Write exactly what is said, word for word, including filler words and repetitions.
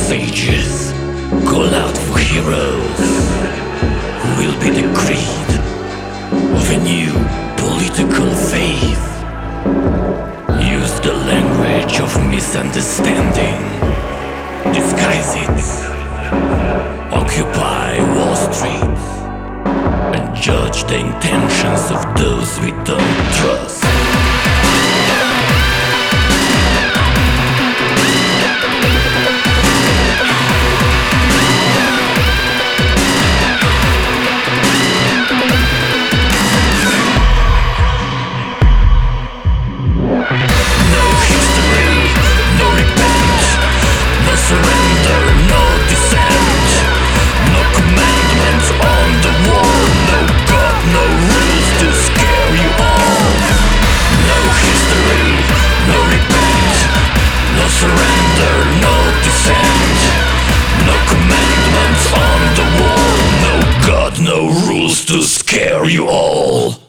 sages call out for heroes who will be the creed of a new political faith. Use the language of misunderstanding, disguise it, occupy Wall Street, and judge the intentions of those we don't trust. No rules to scare you all.